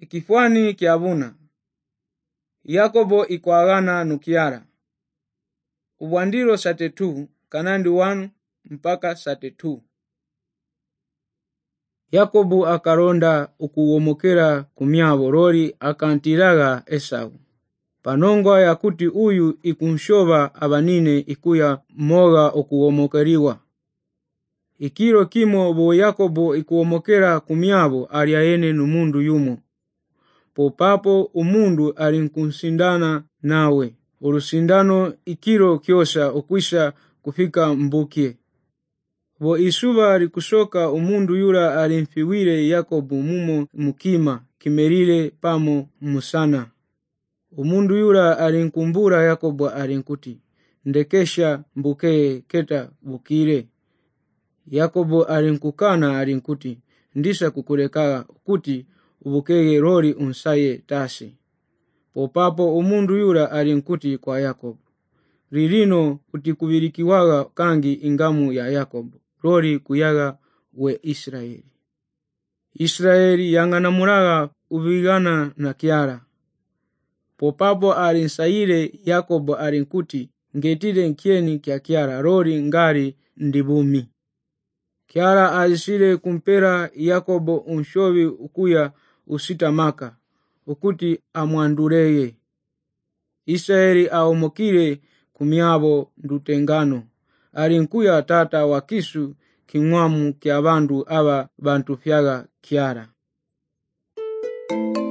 ikifwani kiabuna. Yakobo ikwagana nukiara. Ubwandiro satetu kanandi 1 mpaka satetu. Yakobo akaronda ukuwomokera kumyabo rori akantiraga Esau. Panongwa yakuti uyu ikunshoba abanine ikuya moga okuwomokeriwa. Ikiro kimo bo Yakobo ikuwomokera kumyabo aliaene numundu yumo. Popapo umundu alinkunsindana nawe. Urusindano ikiro kyosa ukwisha kufika mbukie. Bo isuba likusoka umundu yura alimfiwire Yakobo mumo mukima kimerile pamo musana. Umundu yura alinkumbura Yakobo alinkuti, ndekesha mbukee keta bukire. Yakobo alinkukana alinkuti, ndisa kukureka kuti ubukeye rori unsaye tasi. Popapo umundu yura alinkuti kwa Yakobo, ririno utikubirikiwaga kangi ingamu ya Yakobo, rori kuyaga we Israeli. Israeli yanganamuraga ubigana na kiara. Popapo alinsaire Yakobo alinkuti, ngetire nkieni kia kiara rori ngari ndibumi. Kiara alisire kumpera Yakobo unshovi ukuya usitamaka, ukuti amwandureye. Israeli aomokire kumyabo ndutengano. Alinkuya tata wakisu kingwamu kia bandu aba bantu fyaga kiara.